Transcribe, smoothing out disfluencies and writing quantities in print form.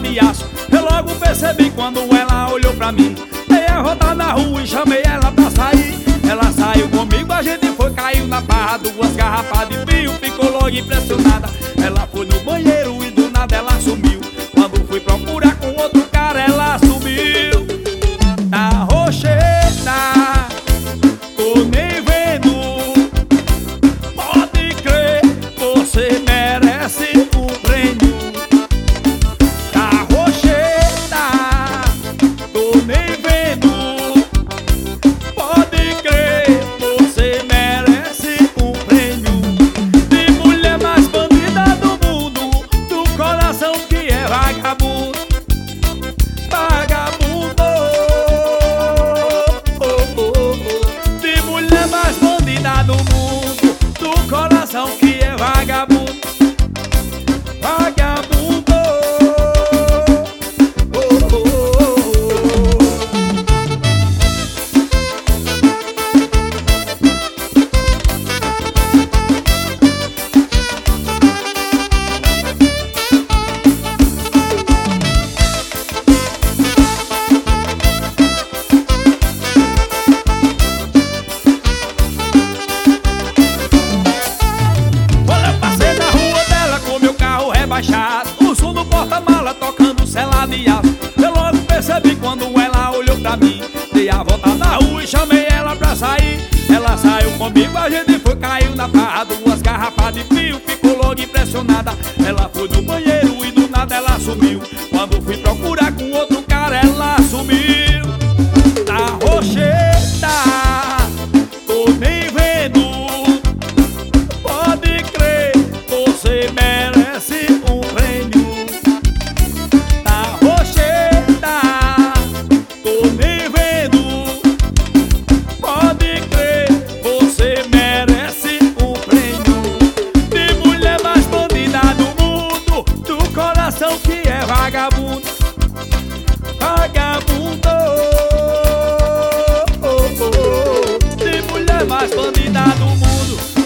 de aço. Eu logo percebi quando ela olhou pra mim. Dei a volta na rua e chamei ela pra sair. Ela saiu comigo, a gente foi, caiu na barra. 2 garrafas de vinho, ficou logo impressionada. Ela foi no banheiro e do nada ela sumiu. Quando fui procurar com outro cara, ela sumiu. Na rocheta, tô nem vendo. Pode crer, você merece um prêmio. Na rocheta, tô nem vendo. Pode crer, você merece um prêmio. De mulher mais bandida do mundo, do coração que é vagabundo. Vagabundo, de mulher mais bandida do mundo, do coração que é vagabundo. Vagabundo, o som do porta-mala tocando cela de aço. Eu logo percebi quando ela olhou pra mim. Dei a volta na rua e chamei ela pra sair. Ela saiu comigo, a gente foi, caiu na barra. 2 garrafas de vinho, ficou logo impressionada. Ela foi no banheiro e do nada ela sumiu. Quando fui procurar com outro cara, ela sumiu. Na rocheta, tô nem vendo. Pode crer, você merece um prêmio. Na rocheta, tô nem vendo. Pode crer, você merece um prêmio. De mulher mais bandida do mundo, do coração que é vagabundo. Vagabundo, de mulher mais bandida do mundo.